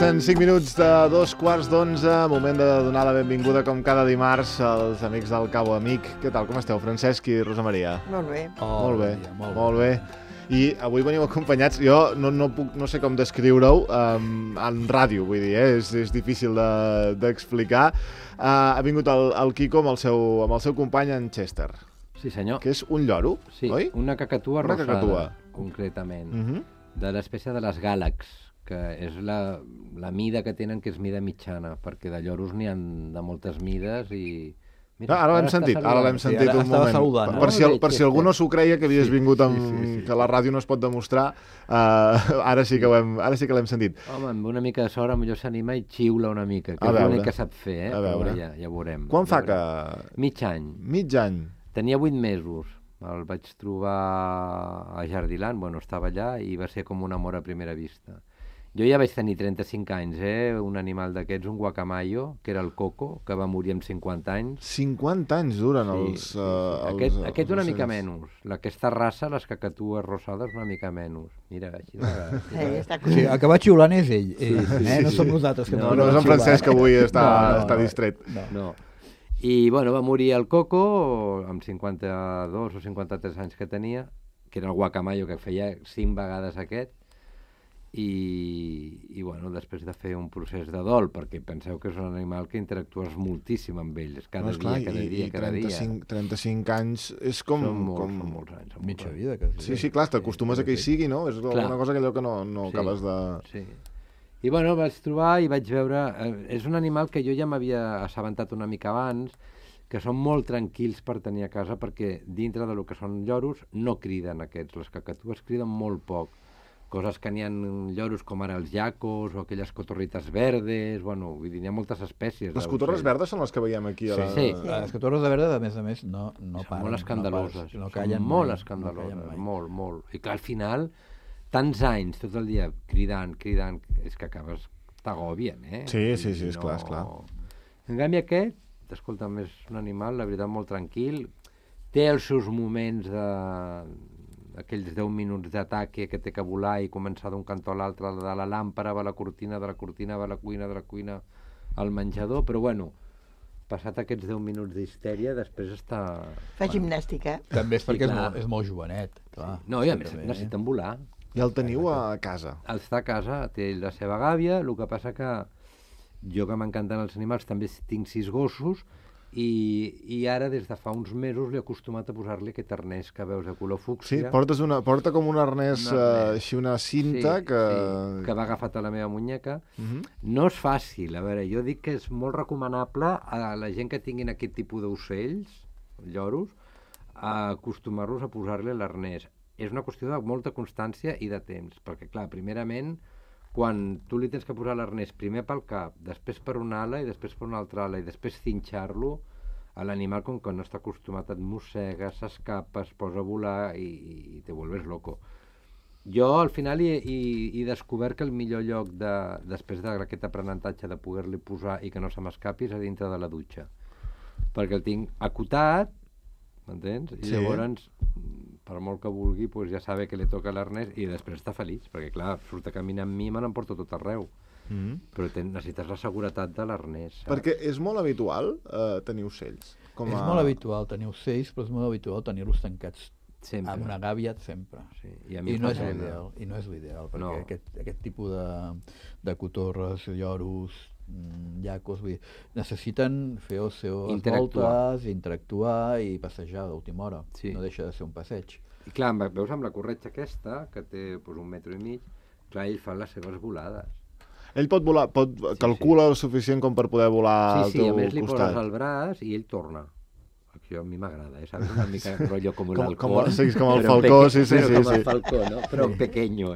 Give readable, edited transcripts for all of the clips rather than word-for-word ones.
Passen 5 minuts de 2:15, moment de donar la benvinguda, com cada dimarts, als amics del Cabo Amic. Què tal, com esteu, Francesc i Rosa Maria? Molt bé. Molt bé, molt bé. I avui veniu acompanyats, jo no sé com descriure-ho en ràdio, vull dir, és difícil d'explicar. Ha vingut el Quico amb el seu company, en Chester. Sí, senyor. Que és un lloro, sí, oi? Una cacatua rosada, cacatua. Concretament, de l'espècie de les gàlax, que és la mida que tenen, que és mida mitjana, perquè de lloros n'hi ha de moltes mides i... Mira, ara l'hem sentit un moment. Saludant, per si algú no s'ho creia que havies vingut que la ràdio no es pot demostrar, ara sí que l'hem sentit. Home, amb una mica de sort, potser s'anima i xiula una mica, que és l'únic que sap fer, A veure. Ja veurem. Quan fa que... Mig any. Mig any. Tenia 8 mesos. El vaig trobar a Jardiland, estava allà, i va ser com un amor a primera vista. Jo ja vaig tenir 35 anys, un animal d'aquests, un guacamayo, que era el Coco, que va morir amb 50 anys. 50 anys duren els... Aquest una mica menys. Aquesta raça, les cacatues rosades, una mica menys. Mira, així de vegades. Sí, el que va xiulant és ell. No som nosaltres. No és en Francesc, que avui està distret. No. I, va morir el Coco amb 52 o 53 anys que tenia, que era el guacamayo, que feia 5 vegades aquest, i després de fer un procés de dol, perquè penseu que és un animal que interactues moltíssim amb ells, cada dia. 35 anys és com... Són molts anys. Mitja vida, quasi. Sí, clar, t'acostumes a que hi sigui, no? És una cosa que no acabes de... Sí. I vaig trobar i vaig veure... És un animal que jo ja m'havia assabentat una mica abans, que són molt tranquils per tenir a casa, perquè dintre del que són lloros no criden aquests. Les cacatues criden molt poc. Coses que n'hi ha lloros com ara els llacos o aquelles cotorrites verdes, vull dir, n'hi ha moltes espècies. Les cotorres verdes són les que veiem aquí. Sí. Les cotorres de verdes, a més, no són paren. Molt escandaloses. Són molt escandaloses, molt. I clar, al final, tants anys, tot el dia, cridant, és que acabes... t'agobien, Sí, és clar. En canvi aquest, escolta'm, és un animal, la veritat, molt tranquil, té els seus moments aquells 10 minuts d'ataque que té que volar i començar d'un cantó a l'altre, de la làmpara va a la cortina, de la cortina va a la cuina, de la cuina al menjador, però passat aquests 10 minuts d'histèria, després està... Fa gimnàstica. També és perquè és molt jovenet. Clar. No, i a més necessiten volar. I el teniu a casa? El està a casa, té la seva gàbia, el que passa que jo, que m'encanten els animals, també tinc 6 gossos, i ara, des de fa uns mesos, l'he acostumat a posar-li aquest arnès que veus de color fúcsia. Sí, porta com un arnès, així una cinta que va agafat a la meva muñeca. No és fàcil, a veure, jo dic que és molt recomanable a la gent que tinguin aquest tipus d'ocells, lloros, a acostumar-los a posar-li l'arnès. És una qüestió de molta constància i de temps, perquè, clar, primerament, quan tu li tens que posar l'arnès primer pel cap, després per una ala i després per una altra ala i després cinxar-lo, a l'animal, com que no està acostumat, et mossega, s'escapa, es posa a volar i te vuelves loco. Jo al final he descobert que el millor lloc després d'aquest aprenentatge de poder-li posar i que no se m'escapi és a dintre de la dutxa, perquè el tinc acotat, m'entens? I llavors, per molt que vulgui, ja sabe que li toca l'arnès i després està feliç, perquè clar, surt a caminar amb mi i me n'emporto tot arreu. Però necessites la seguretat de l'arnès. Perquè és molt habitual tenir ocells. És molt habitual tenir ocells, però és molt habitual tenir-los tancats sempre. Amb una gàbia sempre. Sí. I no és l'ideal, perquè aquest tipus de cotorres, lloros, llacos, necessiten fer les seves voltes, interactuar i passejar d'última hora. No deixa de ser un passeig. I clar, veus amb la corretja aquesta, que té 1,5 metres, clar, ell fa les seves volades. Ell pot volar, calcula el suficient com per poder volar al teu costat. Sí, a més li poses el braç i ell torna. Això a mi m'agrada, saps? Una mica rotllo com l'halcó. Com el falcó, sí. Però com el falcó, no? Però pequeño,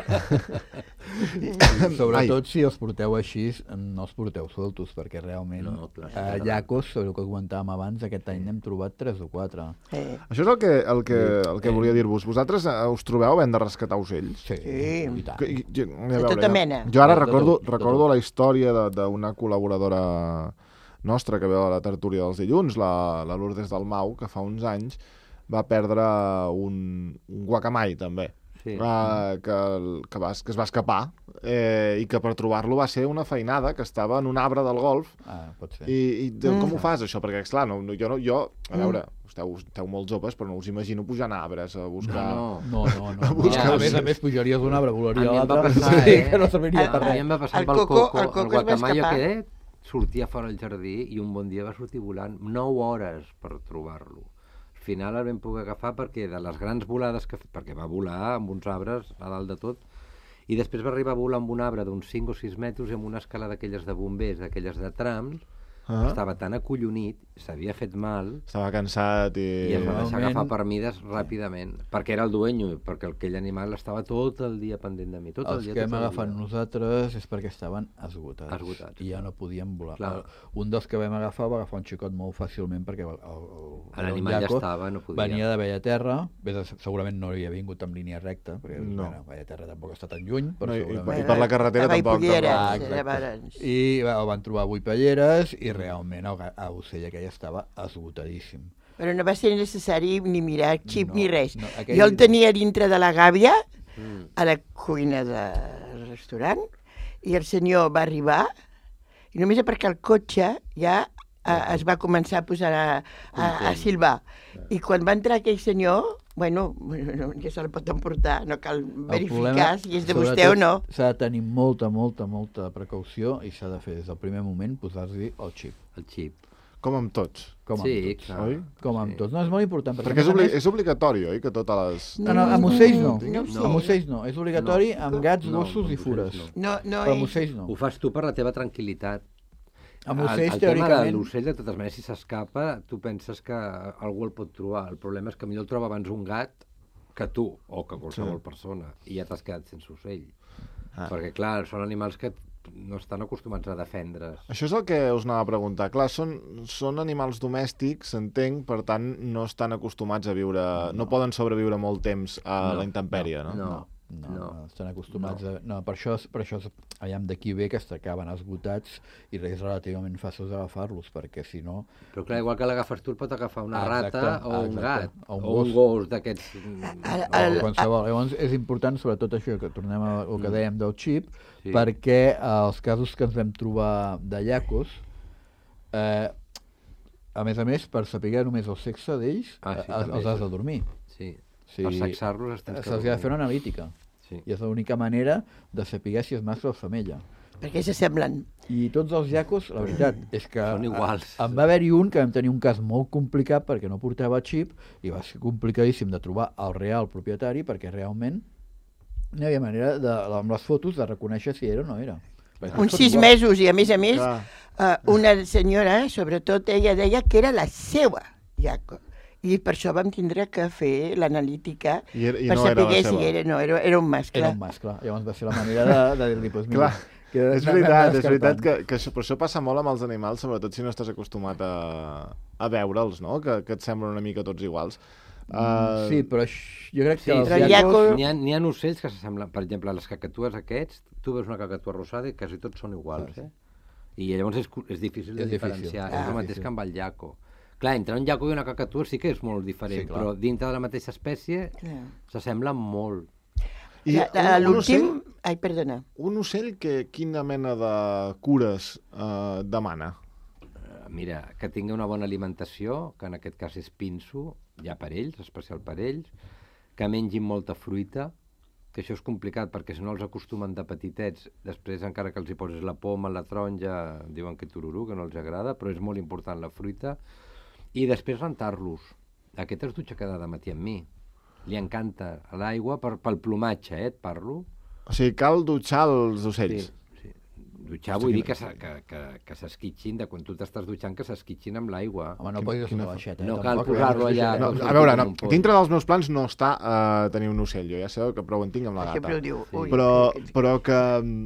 Sobretot si els porteu així, no els porteu soltos, perquè realment llacos, sobre el que comentàvem abans, aquest any n'hem trobat 3 o 4. Això és el que volia dir-vos. Vosaltres us trobeu havent de rescatar ocells? Sí. De tota mena. Jo ara recordo la història d'una col·laboradora nostra que veu a la tertúlia dels dilluns, la Lourdes Dalmau, que fa uns anys va perdre un guacamai, també. Sí. Que es va escapar i que per trobar-lo va ser una feinada, que estava en un arbre del golf. Pot ser. I com ho fas, això? Perquè, esclar, jo a veure, esteu molt joves, però no us imagino pujant arbres a buscar... No. A més, pujaries d'un arbre, volaria l'altre, que no serviria per res. A mi em va passar amb el coco, el guacamayo aquest, sortia fora al jardí i un bon dia va sortir volant 9 hores per trobar-lo. Al final el vam poder agafar perquè de les grans volades perquè va volar amb uns arbres a dalt de tot, i després va arribar a volar amb un arbre d'uns 5 o 6 metres i amb una escala d'aquelles de bombers, d'aquelles de trams. Estava tan acollonit, s'havia fet mal... Estava cansat i es va deixar agafar per mides ràpidament, perquè era el dueño, perquè aquell animal estava tot el dia pendent de mi. Els que hem agafat nosaltres és perquè estaven esgotats. I ja no podien volar. Un dels que vam agafar va agafar un xicot molt fàcilment perquè l'animal ja estava, no podia. Venia de Bellaterra, segurament no havia vingut en línia recta, perquè Bellaterra tampoc està tan lluny, però segurament... I per la carretera tampoc. I el van trobar a Vuipelleres i realment a Ocell aquell estava esgotadíssim. Però no va ser necessari ni mirar xip ni res. Jo el tenia dintre de la gàbia, a la cuina del restaurant, i el senyor va arribar, i només aparcar el cotxe ja es va començar a posar a silbar. I quan va entrar aquell senyor, bueno, ja se la pot emportar, no cal verificar si és de vostè o no. S'ha de tenir molta precaució i s'ha de fer des del primer moment posar-li el xip. El xip. Com amb tots. Oi? Com amb tots. No, és molt important. Perquè és obligatori, oi? Que totes les... No, amb ocells no. Amb ocells no. És obligatori amb gats, gossos i fures. Però amb ocells no. Ho fas tu per la teva tranquil·litat. Amb ocells, teòricament... El tema de l'ocell, de totes maneres, si s'escapa, tu penses que algú el pot trobar. El problema és que millor el troba abans un gat que tu, o que qualsevol persona, i ja t'has quedat sense ocell. Perquè, clar, són animals que no estan acostumats a defendre's. Això és el que us anava a preguntar. Clar, són animals domèstics, entenc, per tant, no estan acostumats a viure... No poden sobreviure molt temps a la intempèrie, no? No, estan acostumats a... No, per això allà d'aquí ve que s'acaben esgotats i és relativament fàcil d'agafar-los, perquè si no... Però clar, igual que l'agafes tu, el pot agafar una rata o un gat, o un gos d'aquests... Qualsevol. Llavors és important, sobretot això, que tornem al que dèiem del xip, perquè els casos que ens vam trobar de llacos, a més, per saber només el sexe d'ells, els has de dormir. Sí. Per sexar-los se'ls ha de fer una analítica. I és l'única manera de saber si és mascle o femella. Perquè s'assemblen. I tots els llacos, la veritat, és que són iguals. En va haver-hi un que vam tenir un cas molt complicat perquè no portava xip i va ser complicadíssim de trobar el real propietari perquè realment no hi havia manera, amb les fotos, de reconèixer si era o no era. Uns 6 mesos i a més, una senyora, sobretot, ella deia que era la seva llaco. I per això vam tindre que fer l'analítica per saber si era un mascle. Era un mascle. Llavors va ser la manera de dir-li, doncs mira... És veritat que això passa molt amb els animals, sobretot si no estàs acostumat a veure'ls, no? Que et semblen una mica tots iguals. Sí, però jo crec que els llacos... N'hi ha ocells que s'assemblen, per exemple, les cacatues aquests, tu veus una cacatua rosada i quasi tots són iguals, I llavors és difícil de diferenciar, és el mateix que amb el llaco. Clar, entre un llaco i una cacatua sí que és molt diferent, però dintre de la mateixa espècie s'assemblen molt. I l'últim... Ai, perdona. Un ocell quina mena de cures demana? Mira, que tingui una bona alimentació, que en aquest cas és pinso, ja per ells, especial per ells, que mengin molta fruita, que això és complicat perquè si no els acostumen de petitets, després encara que els hi poses la poma, la taronja, diuen que tururú, que no els agrada, però és molt important la fruita. I després rentar-los. Aquest es dutxa cada matí amb mi. Li encanta l'aigua pel plomatge, et parlo. O sigui, cal dutxar els ocells. Sí. Dutxar vull dir que s'esquitxin, de quan tu t'estàs dutxant, que s'esquitxin amb l'aigua. Home, no posis una baixeta. No cal posar-lo allà. A veure, dintre dels meus plans no està tenir un ocell. Jo ja sé que prou en tinc amb la gata. Però que...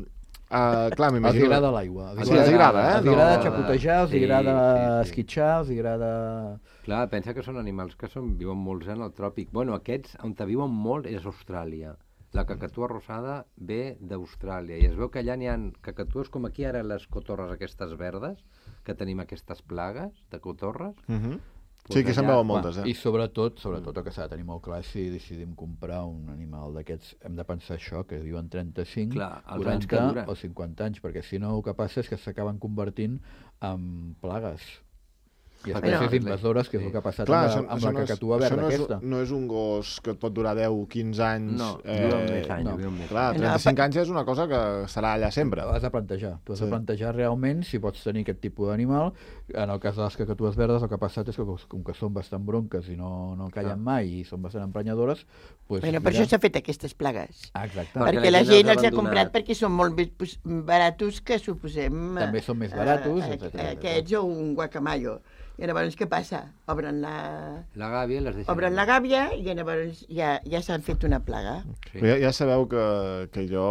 clar, els agrada l'aigua. Els agrada, Els agrada xapotejar, els agrada esquitxar, els agrada... Clar, pensa que són animals que viuen molts en el tròpic. Bueno, aquests, on viuen molt, és Austràlia. La cacatua rosada ve d'Austràlia. I es veu que allà n'hi ha cacatues, com aquí ara les cotorres aquestes verdes, que tenim aquestes plagues de cotorres, Sí, que se'n veuen moltes, I sobretot el que s'ha de tenir molt clar, si decidim comprar un animal d'aquests, hem de pensar això, que diuen 35, 40 o 50 anys, perquè si no el que passa és que s'acaben convertint en plagues i espècies invasores, que és el que ha passat amb la cacatua verda aquesta. No és un gos que et pot durar 10 o 15 anys. No, viuen més anys. Clar, 35 anys és una cosa que serà allà sempre. Ho has de plantejar. Tu has de plantejar realment si pots tenir aquest tipus d'animal. En el cas de les cacatues verdes, el que ha passat és que com que són bastant bronques i no callen mai i són bastant emprenyadores... Per això s'ha fet aquestes plagues. Exacte. Perquè la gent els ha comprat perquè són molt més baratos que suposem... També són més baratos. Aquests o un guacamayo. I llavors què passa? Obren la gàbia i les deixen... Obren la gàbia i llavors ja s'han fet una plaga. Sí. Ja sabeu que jo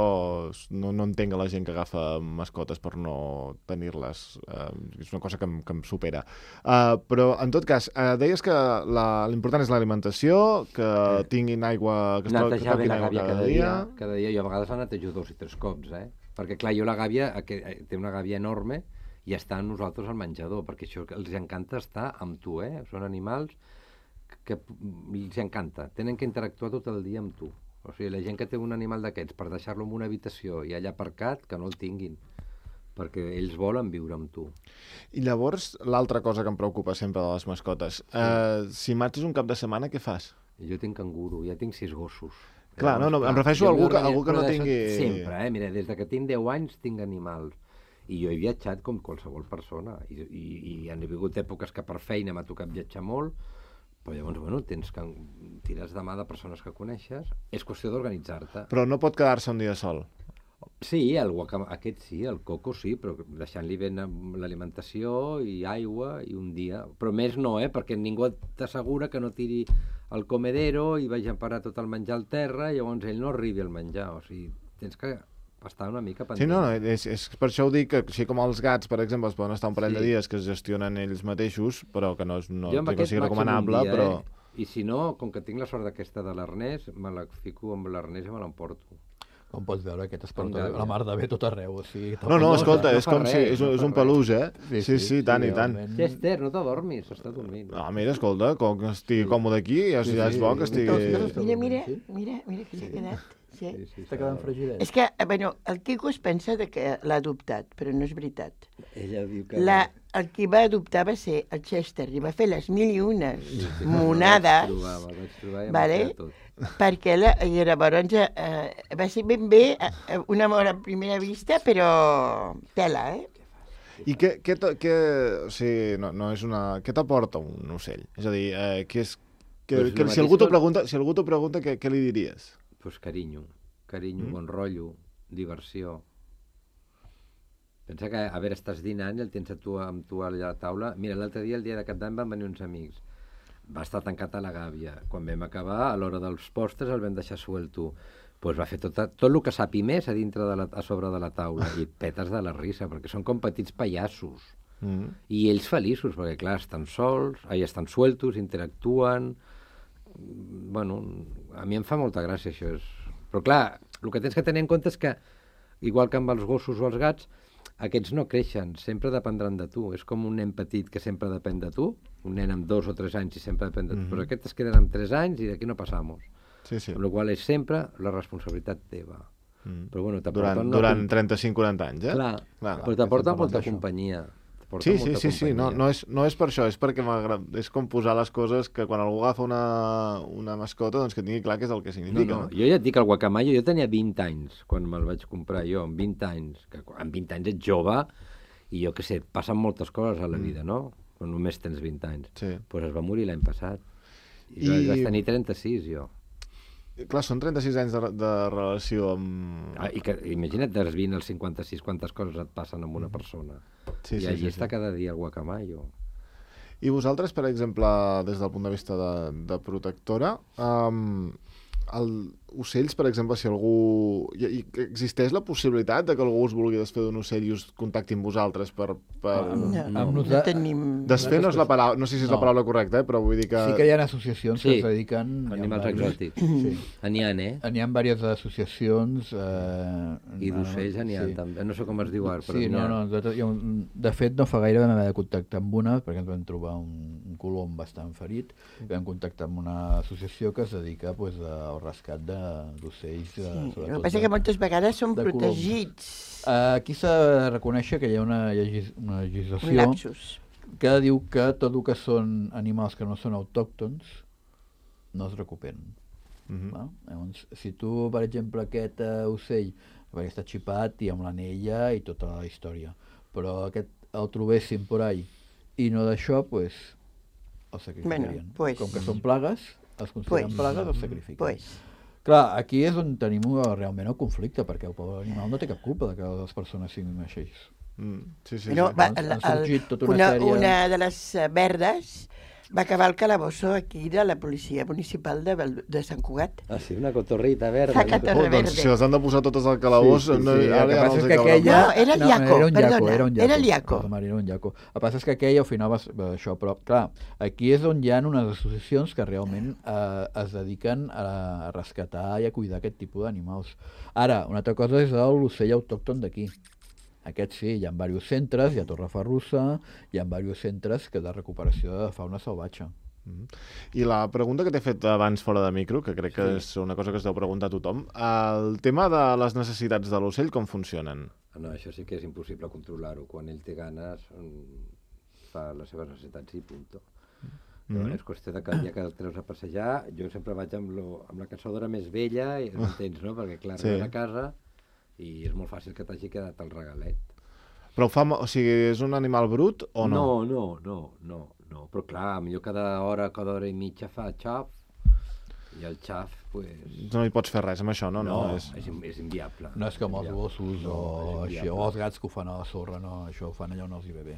no entenc a la gent que agafa mascotes per no tenir-les. És una cosa que em supera. Però, en tot cas, deies que l'important és l'alimentació, que tinguin aigua... Netejar bé la gàbia cada dia. Cada dia. Jo a vegades la netejo 2 i 3 cops, Perquè, clar, jo la gàbia, té una gàbia enorme, i està amb nosaltres al menjador, perquè això els encanta estar amb tu, Són animals que els encanta. Tenen que interactuar tot el dia amb tu. O sigui, la gent que té un animal d'aquests per deixar-lo en una habitació i allà aparcat, que no el tinguin, perquè ells volen viure amb tu. I llavors, l'altra cosa que em preocupa sempre de les mascotes, si marxes un cap de setmana, què fas? Jo tinc canguro, ja tinc 6 gossos. Clar, no, em refereixo a algú que no tingui... Sempre, mira, des que tinc 10 anys tinc animals. I jo he viatjat com qualsevol persona. I han vingut èpoques que per feina m'ha tocat viatjar molt, però llavors, tires de mà de persones que coneixes, és qüestió d'organitzar-te. Però no pot quedar-se un dia sol. Sí, aquest sí, el Coco sí, però deixant-li ben l'alimentació i aigua i un dia. Però més no, perquè ningú t'assegura que no tiri el comedero i vagi a parar tot el menjar al terra i llavors ell no arribi al menjar. O sigui, tens que estar una mica pendent. Sí, no, és per això ho dic, que així com els gats, per exemple, es poden estar un parell de dies que es gestionen ells mateixos, però que no sigui recomanable, però... I si no, com que tinc la sort d'aquesta de l'arnès, me la fico amb l'arnès i me l'emporto. Com pots veure, aquest es porta la mar de bé tot arreu. O sigui, no, escolta, és com si... És un peluix, Sí, tant i tant. Chester, no t'adormis, està dormint. No, mira, escolta, com que estigui còmode aquí, ja és bo que estigui... Mira que s'ha quedat. Sí, està quedant fregidet. És que, el Quico es pensa que l'ha adoptat, però no és veritat. Ella diu que... El que va adoptar va ser el Chester, i va fer les 1001 monades, perquè llavors va ser ben bé un amor a primera vista, però tela, I què t'aporta un ocell? És a dir, si algú t'ho pregunta, què li diries? Pues carinyo, bon rotllo, diversió. Pensa que, estàs dinant i el tens amb tu allà a la taula. Mira, l'altre dia, el dia de Cap d'Any, van venir uns amics. Va estar tancat a la gàbia. Quan vam acabar, a l'hora dels postres, el vam deixar suelto. Pues va fer tot el que sapi més a sobre de la taula. I et petes de la risa, perquè són com petits pallassos. I ells feliços, perquè, clar, estan sols, estan sueltos, interactuen... a mi em fa molta gràcia això. Però clar, el que tens que tenir en compte és que, igual que amb els gossos o els gats, aquests no creixen, sempre dependran de tu. És com un nen petit que sempre depèn de tu, un nen amb 2 o 3 anys i sempre depèn de tu. Però aquests es queden amb 3 anys i d'aquí no passamos. Amb la qual és sempre la responsabilitat teva. Però durant 35-40 anys, Clar, però t'aporta molta companyia. Sí, no és per això, és perquè és com posar les coses que quan algú agafa una mascota, doncs que tingui clar què és el que significa. No. Jo ja et dic, el guacamayo, jo tenia 20 anys quan me'l vaig comprar jo, amb 20 anys, que amb 20 anys ets jove i jo què sé, passen moltes coses a la vida, no? Quan només tens 20 anys. Doncs es va morir l'any passat. I vaig tenir 36, jo. Clar, són 36 anys de relació amb... Imagina't, dels 20 als 56, quantes coses et passen amb una persona. I allí està cada dia el guacamayo. I vosaltres, per exemple, des del punt de vista de protectora, ocells, per exemple, si algú... Existeix la possibilitat de que algú us vulgui desfer d'un ocell i us contacti amb vosaltres per... No tenim... Desfer no és la paraula, no sé si és la paraula correcta, però vull dir que... Sí que hi ha associacions que es dediquen... Animals exòtics. N'hi ha, N'hi ha diverses associacions... I d'ocells n'hi ha, també. No sé com es diu ara, però... Sí, de fet, no fa gaire vam haver de contactar amb una, perquè ens vam trobar un colom bastant ferit, vam contactar amb una associació que es dedica al rescat d'ocells. El que passa que moltes vegades són protegits. Aquí s'ha de reconèixer que hi ha una legislació que diu que tot el que són animals que no són autòctons no es recuperen. Llavors, si tu, per exemple, aquest ocell, perquè està xipat i amb l'anella i tota la història, però aquest el trobessin por ahí i no d'això, doncs el sacrificarien. Com que són plagues, els consideren plagues, els sacrifiquen. Clar, aquí és on tenim realment el conflicte, perquè el pobre animal no té cap culpa de que les persones siguin així. Una de les verdes va acabar el calabozo aquí de la policia municipal de Sant Cugat. Ah, sí, una cotorrita verda. Doncs si les han de posar totes al calabós... El que passa és que aquella... No, era el Iaco, perdona. Era el Iaco. Era un Iaco. El que passa és que aquella al final va això, però clar, aquí és on hi ha unes associacions que realment es dediquen a rescatar i a cuidar aquest tipus d'animals. Ara, una altra cosa és l'ocell autòcton d'aquí. Aquest sí, hi ha diversos centres, hi ha Torreferrussa, hi ha diversos centres de recuperació de fauna salvatge. I la pregunta que t'he fet abans fora de micro, que crec que és una cosa que es deu preguntar a tothom, el tema de les necessitats de l'ocell, com funcionen? No, això sí que és impossible controlar-ho. Quan ell té ganes, fa les seves necessitats i punto. És qüestió de que el dia que el treus a passejar, jo sempre vaig amb la caçadora més vella, i entens, no? Perquè clar, arribes a casa i és molt fàcil que t'hagi quedat el regalet. Però o sigui, és un animal brut o no? No. Però clar, millor cada hora i mitja fa xaf, i el xaf, pues... No hi pots fer res amb això, no? No, és inviable. No és com els gossos o els gats que ho fan a la sorra, no, això ho fan allà on els hi ve bé.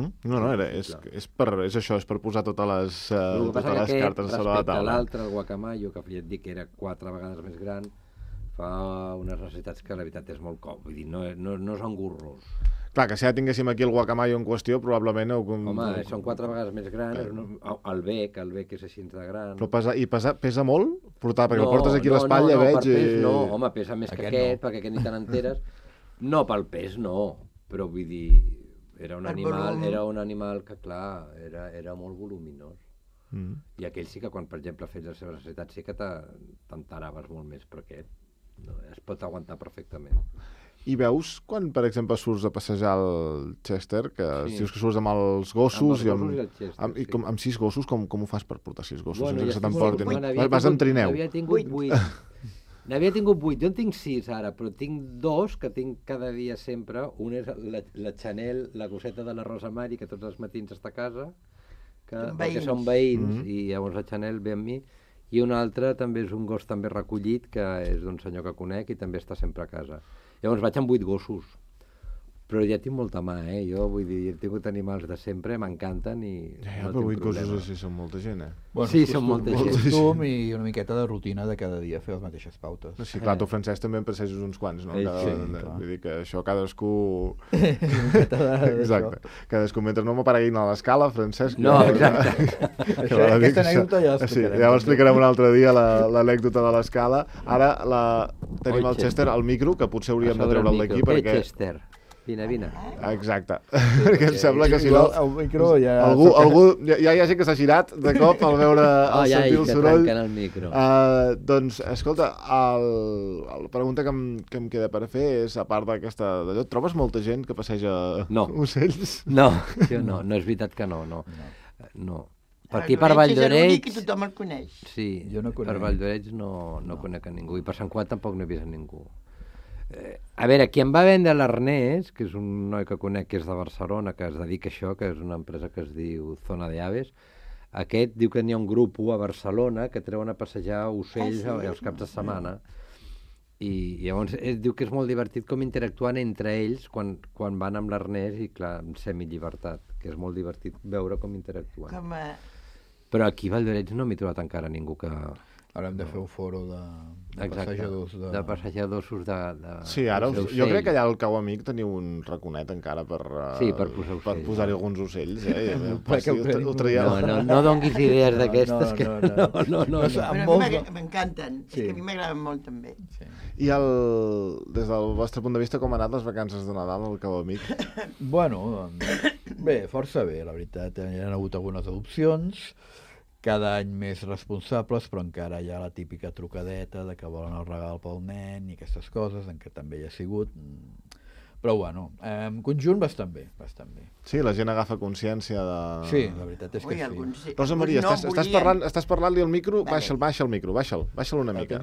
És això, és per posar totes les cartes sobre la taula. Respecte a l'altre, el guacamayo, que ja et dic que era 4 vegades més gran, fa unes necessitats que la veritat és molt vull dir, no són gurros. Clar, que si ja tinguéssim aquí el guacamayo en qüestió, probablement... Home, són 4 vegades més grans, el bec és així de gran. Però pesa molt? Perquè el portes aquí a l'espatlla, veig... No, per pes no, home, pesa més que aquest, perquè aquest ni te n'enteres. No, pel pes no, però vull dir, era un animal que, clar, era molt voluminós. I aquell sí que quan, per exemple, fes les seves necessitats sí que t'entaraves molt més, però aquest es pot aguantar perfectament. I veus quan, per exemple, surts a passejar el Chester, que dius que surts amb els gossos... Amb 6 gossos, com ho fas per portar 6 gossos? Vas amb trineu? N'havia tingut 8. Jo en tinc 6 ara, però tinc 2 que tinc cada dia sempre. Un és la Chanel, la gosseta de la Rosa Mari, que tots els matins està a casa, perquè són veïns, i llavors la Chanel ve amb mi. I un altre també és un gos també recollit, que és d'un senyor que conec i també està sempre a casa. Llavors vaig amb 8 gossos, però ja tinc molta mà, jo vull dir, he tingut animals de sempre, m'encanten i no però 8 tinc problema. gossos així són molta gent, Bueno, sí, són molta gent. Costum i una miqueta de rutina de cada dia fer les mateixes pautes. Sí, clar, tu, Francesc, també en passeges uns quants, no? Vull dir que això cadascú... Exacte. Cadascú, mentre no m'apareguin a l'escala, Francesc... No, exacte. Aquesta anècdota ja l'explicarem. Ja ho explicarem un altre dia, l'anècdota de l'escala. Ara tenim el Chester al micro, que potser hauríem de treure'l d'aquí, perquè... Chester. Vine. Exacte. Perquè em sembla que si no... El micro ja... Algú ja hi ha gent que s'ha girat de cop al veure sentir el soroll. El micro. Doncs, escolta, la pregunta que em queda per fer és, a part d'aquesta d'allò, trobes molta gent que passeja ocells? No, jo no és veritat que no. Per aquí, per Valldoreix... És tothom el coneix. Sí, per Valldoreix no conec a ningú, i per Sant Cugat tampoc no he vist a ningú. A veure, qui em va vendre l'Ernest, que és un noi que conec que és de Barcelona, que es dedica a això, que és una empresa que es diu Zona de Aves, aquest diu que n'hi ha un grup a Barcelona que treuen a passejar ocells els caps de setmana, i llavors diu que és molt divertit com interactuant entre ells quan van amb l'Ernest i, clar, en semillibertat, que és molt divertit veure com interactuen. Però aquí a Valldoreix no m'he trobat encara ningú que... Ara hem de fer un foro de passejadors de... Sí, ara jo crec que allà al Cau Amic teniu un raconet encara per posar-hi alguns ocells. No donguis idees d'aquestes. No. M'encanten, és que a mi m'agraden molt també. I des del vostre punt de vista, com han anat les vacances de Nadal al Cau Amic? Bueno, bé, força bé, la veritat. Hi ha hagut algunes adopcions, cada any més responsables, però encara hi ha la típica trucadeta de que volen el regal pel nen i aquestes coses, en què també hi ha sigut. Però bueno, en conjunt bastant bé. Sí, la gent agafa consciència de... Sí, la veritat és que sí. Rosa Maria, estàs parlant-li al micro? Baixa'l el micro, baixa'l una mica.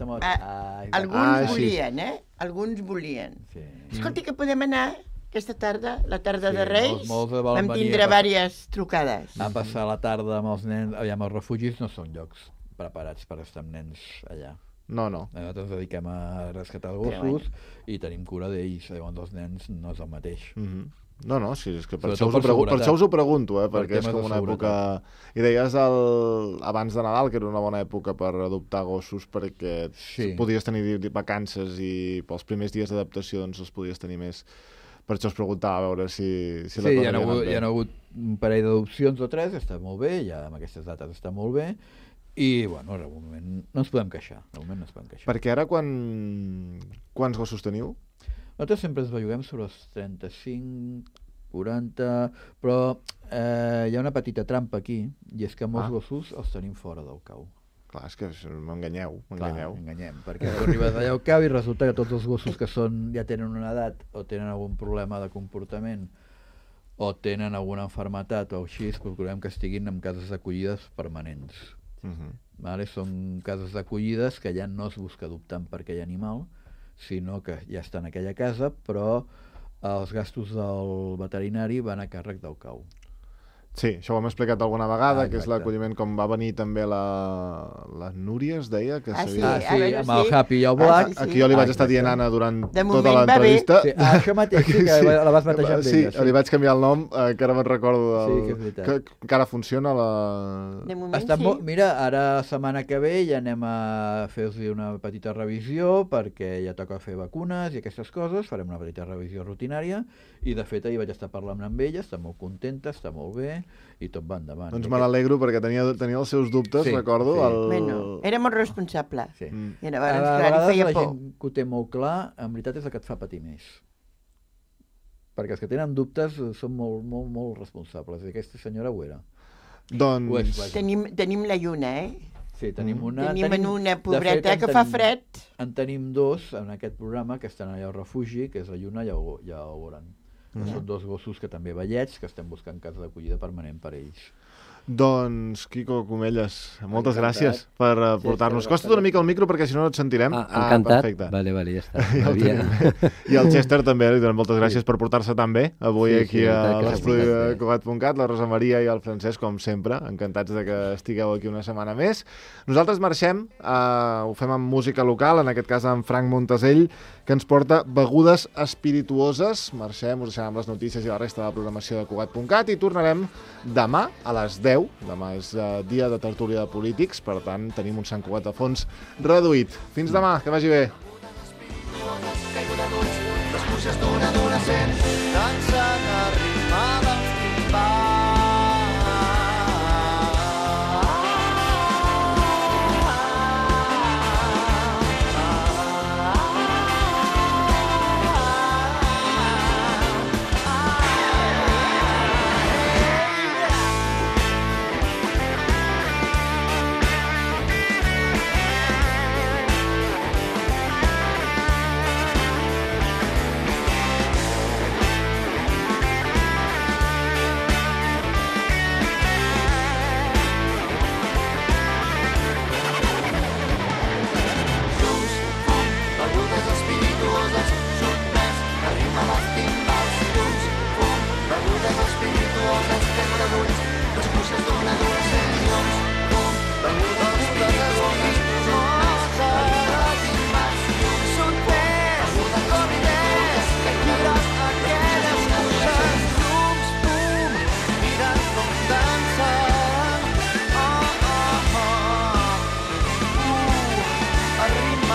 Alguns volien, Alguns volien. Escolti, que podem anar... Aquesta tarda, la tarda de Reis, vam tindre diverses trucades. A passar la tarda amb els nens, aviam, els refugis no són llocs preparats per estar amb nens allà. No. Nosaltres ens dediquem a rescatar els gossos i tenim cura d'ells, llavors els nens no és el mateix. No, sí, és que per això us ho pregunto, perquè és com una època... I deies abans de Nadal que era una bona època per adoptar gossos perquè podies tenir vacances i pels primers dies d'adaptació doncs els podies tenir més... Per això us preguntava a veure si la cosa havia anat bé. Hi ha hagut un parell d'adopcions o 3, està molt bé, ja amb aquestes dates està molt bé, i bueno, de moment no ens podem queixar. Perquè ara quants gossos teniu? Nosaltres sempre ens belluguem sobre els 35, 40, però hi ha una petita trampa aquí, i és que molts gossos els tenim fora del cau. Clar, és que m'enganyeu. Enganyem, perquè arribes allà al cau i resulta que tots els gossos que ja tenen una edat o tenen algun problema de comportament o tenen alguna malaltia o així, procurem que estiguin en cases d'acollides permanents. Són cases d'acollides que ja no es busca adoptar per aquell animal, sinó que ja està en aquella casa, però els gastos del veterinari van a càrrec del cau. Sí, això ho hem explicat alguna vegada, que és l'acolliment com va venir també la Núria, es deia. Amb el Happy i el Black. Aquí jo li vaig estar dient Anna durant tota l'entrevista. Això mateix, sí, que la vas batejar amb ella. Sí, li vaig canviar el nom, que ara me'n recordo que encara funciona De moment sí. Mira, ara la setmana que ve ja anem a fer-los una petita revisió, perquè ja toca fer vacunes i aquestes coses, farem una petita revisió rutinària, i de fet ahir vaig estar parlant amb ella, està molt contenta, està molt bé, i tot va endavant. Doncs me n'alegro perquè tenia els seus dubtes, recordo. Bueno, era molt responsable. Sí. I llavors, clar, li feia por. La gent que ho té molt clar, en veritat és el que et fa patir més. Perquè els que tenen dubtes són molt responsables, i aquesta senyora ho era. Doncs... Tenim la lluna, Sí, tenim una... Tenim una pobreta que fa fred. En tenim dos en aquest programa que estan allà al refugi, que és la Lluna i el Goran. Són dos gossos que també vellets, que estem buscant casa d'acollida permanent per ells. Doncs, Quico Comelles, moltes gràcies per portar-nos. Costa't una mica el micro perquè si no et sentirem. Encantat. Vale, ja està. I el Chester també, li donem moltes gràcies per portar-se tan bé avui aquí a l'estudi de Cugat.cat, la Rosa Maria i el Francesc, com sempre, encantats de que estigueu aquí una setmana més. Nosaltres marxem, ho fem amb música local, en aquest cas amb Frank Montesell, que ens porta begudes espirituoses. Marxem, us deixarem amb les notícies i la resta de la programació de Cugat.cat i tornarem demà a les 10. Demà és dia de tertúlia de polítics, per tant tenim un Sant Cugat de fons reduït. Fins demà, que vagi bé. Les pluges d'un adolescent dansen a ritme dels timbals.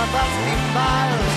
pels timbals